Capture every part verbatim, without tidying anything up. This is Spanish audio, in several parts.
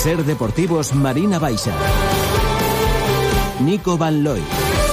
Ser Deportivos Marina Baixa. Nico Van Looy.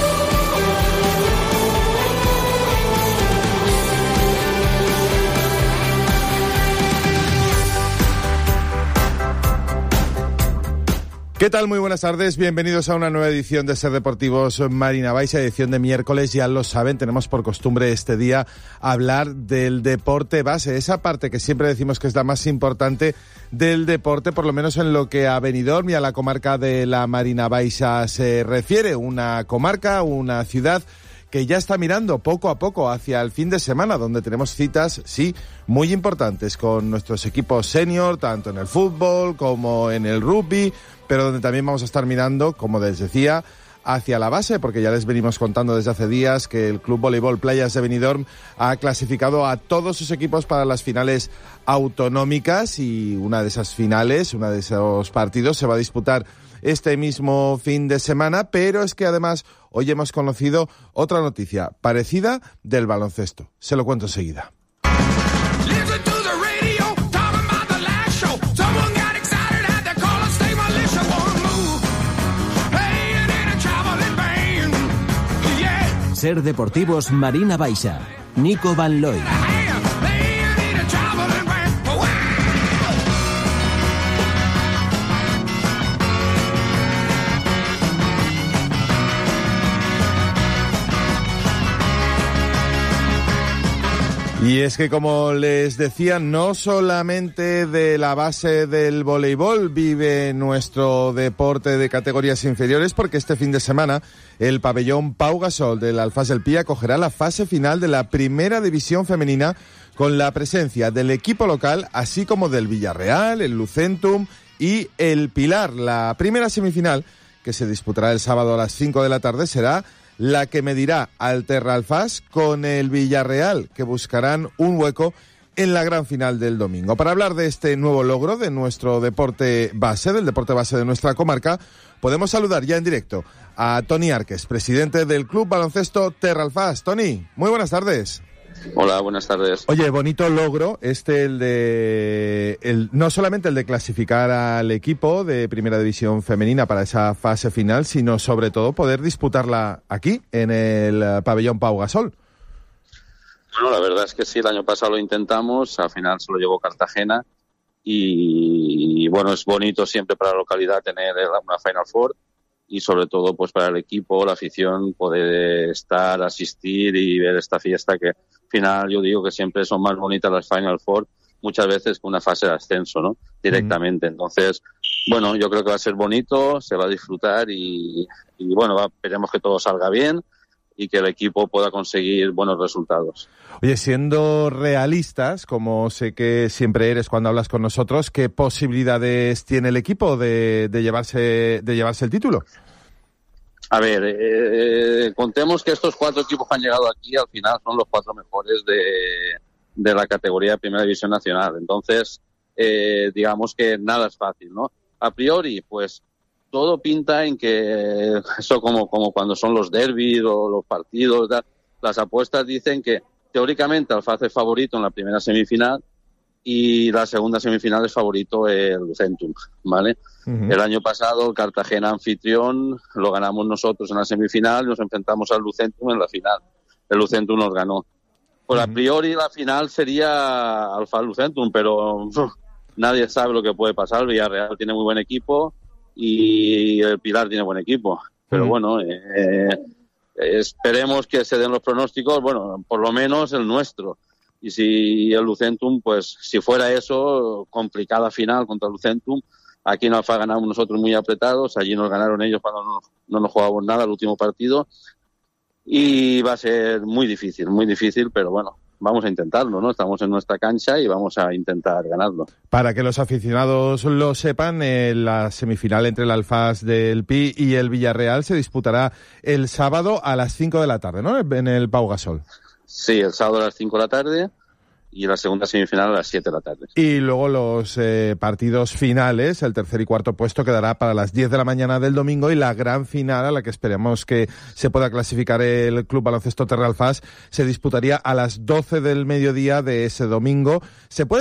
¿Qué tal? Muy buenas tardes, bienvenidos a una nueva edición de Ser Deportivos Marina Baixa, edición de miércoles. Ya lo saben, tenemos por costumbre este día hablar del deporte base, esa parte que siempre decimos que es la más importante del deporte, por lo menos en lo que a Benidorm y a la comarca de la Marina Baixa se refiere. Una comarca, una ciudad que ya está mirando poco a poco hacia el fin de semana, donde tenemos citas, sí, muy importantes con nuestros equipos senior, tanto en el fútbol como en el rugby, pero donde también vamos a estar mirando, como les decía, hacia la base, porque ya les venimos contando desde hace días que el Club Voleibol Playas de Benidorm ha clasificado a todos sus equipos para las finales autonómicas, y una de esas finales, uno de esos partidos se va a disputar este mismo fin de semana, pero es que además hoy hemos conocido otra noticia parecida del baloncesto. Se lo cuento enseguida. Ser Deportivos Marina Baixa. Nico Van Looy. Y es que, como les decía, no solamente de la base del voleibol vive nuestro deporte de categorías inferiores, porque este fin de semana el pabellón Pau Gasol del Alfás del Pi acogerá la fase final de la primera división femenina, con la presencia del equipo local, así como del Villarreal, el Lucentum y el Pilar. La primera semifinal, que se disputará el sábado a las cinco de la tarde, será la que medirá al Terra Alfás con el Villarreal, que buscarán un hueco en la gran final del domingo. Para hablar de este nuevo logro de nuestro deporte base, del deporte base de nuestra comarca, podemos saludar ya en directo a Toni Arques, presidente del Club Baloncesto Terra Alfás. Toni, muy buenas tardes. Hola, buenas tardes. Oye, bonito logro este, el de el no solamente el de clasificar al equipo de Primera División Femenina para esa fase final, sino sobre todo poder disputarla aquí, en el pabellón Pau Gasol. Bueno, la verdad es que sí, el año pasado lo intentamos, al final se lo llevó Cartagena y, y bueno, es bonito siempre para la localidad tener una Final Four, y sobre todo pues para el equipo, la afición, poder estar, asistir y ver esta fiesta que al final yo digo que siempre son más bonitas las Final Four muchas veces que una fase de ascenso, ¿no? Directamente. Mm. Entonces, bueno, yo creo que va a ser bonito, se va a disfrutar y, y bueno, va, esperemos que todo salga bien y que el equipo pueda conseguir buenos resultados. Oye, siendo realistas, como sé que siempre eres cuando hablas con nosotros, ¿qué posibilidades tiene el equipo de, de llevarse de llevarse el título? A ver, eh, contemos que estos cuatro equipos que han llegado aquí al final son los cuatro mejores de, de la categoría de Primera División Nacional. Entonces, eh, digamos que nada es fácil, ¿no? A priori, pues todo pinta en que eso como, como cuando son los derbis o los partidos, ¿verdad? Las apuestas dicen que teóricamente Alfaz es favorito en la primera semifinal y la segunda semifinal es favorito el Lucentum, ¿vale? Uh-huh. El año pasado el Cartagena anfitrión lo ganamos nosotros en la semifinal, nos enfrentamos al Lucentum en la final. El Lucentum nos ganó. Pues uh-huh. A priori la final sería Alfaz Lucentum, pero uf, nadie sabe lo que puede pasar. El Villarreal tiene muy buen equipo y el Pilar tiene buen equipo, pero mm. bueno, eh, esperemos que se den los pronósticos, bueno, por lo menos el nuestro, y si el Lucentum, pues si fuera eso, complicada final contra el Lucentum. Aquí en Alfaz ganamos nosotros muy apretados, allí nos ganaron ellos cuando no, no nos jugábamos nada el último partido, y va a ser muy difícil, muy difícil, pero bueno, vamos a intentarlo, ¿no? Estamos en nuestra cancha y vamos a intentar ganarlo. Para que los aficionados lo sepan, eh, la semifinal entre el Alfaz del Pi y el Villarreal se disputará el sábado a las cinco de la tarde, ¿no? En el Pau Gasol. Sí, el sábado a las cinco de la tarde y la segunda semifinal a las siete de la tarde. Y luego los eh, partidos finales, el tercer y cuarto puesto quedará para las diez de la mañana del domingo, y la gran final, a la que esperemos que se pueda clasificar el Club Baloncesto Terra Alfás, se disputaría a las doce del mediodía de ese domingo. Se puede